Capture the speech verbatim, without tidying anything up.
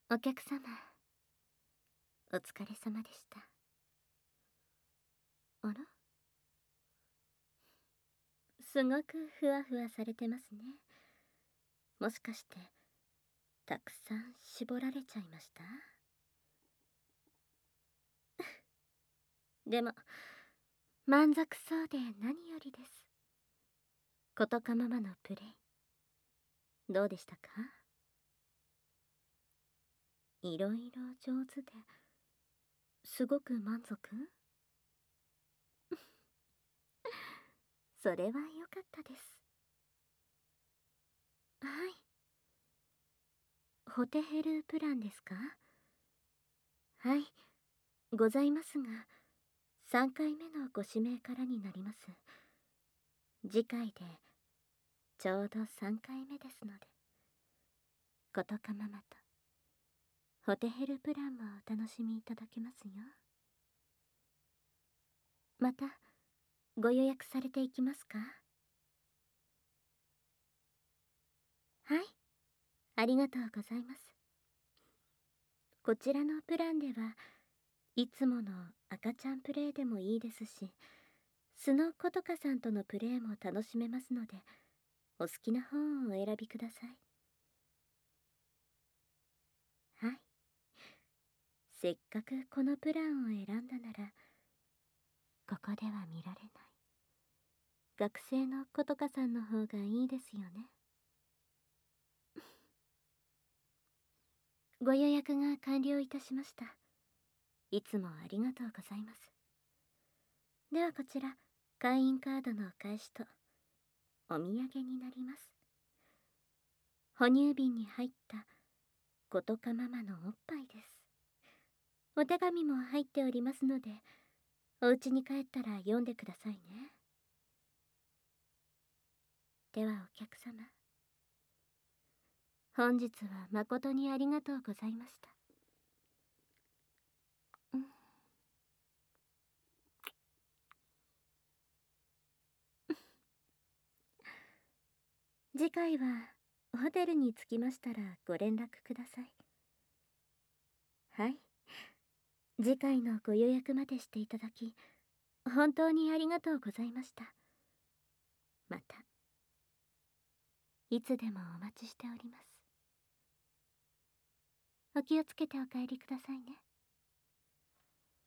お客様、お疲れ様でした。あら、すごくふわふわされてますね。もしかして、たくさん絞られちゃいました？でも、満足そうで何よりです。ことかママのプレイ、どうでしたか？いろいろ上手で、すごく満足？それは良かったです。はい。ホテヘルプランですか？はい、ございますが、さんかいめのご指名からになります。次回で、ちょうどさんかいめですので。ことかママと、ホテヘルプランもお楽しみいただけますよ。また、ご予約されていきますか？はい、ありがとうございます。こちらのプランでは、いつもの赤ちゃんプレイでもいいですし、素のことかさんとのプレイも楽しめますので、お好きな方をお選びください。はい。せっかくこのプランを選んだなら、ここでは見られない。学生のことかさんの方がいいですよね。ご予約が完了いたしました。いつもありがとうございます。ではこちら、会員カードのお返しと、お土産になります。哺乳瓶に入ったことかママのおっぱいです。お手紙も入っておりますので、お家に帰ったら読んでくださいね。ではお客様、本日は誠にありがとうございました。うん、次回はホテルに着きましたらご連絡ください。はい。次回のご予約までしていただき、本当にありがとうございました。また、いつでもお待ちしております。お気をつけてお帰りくださいね。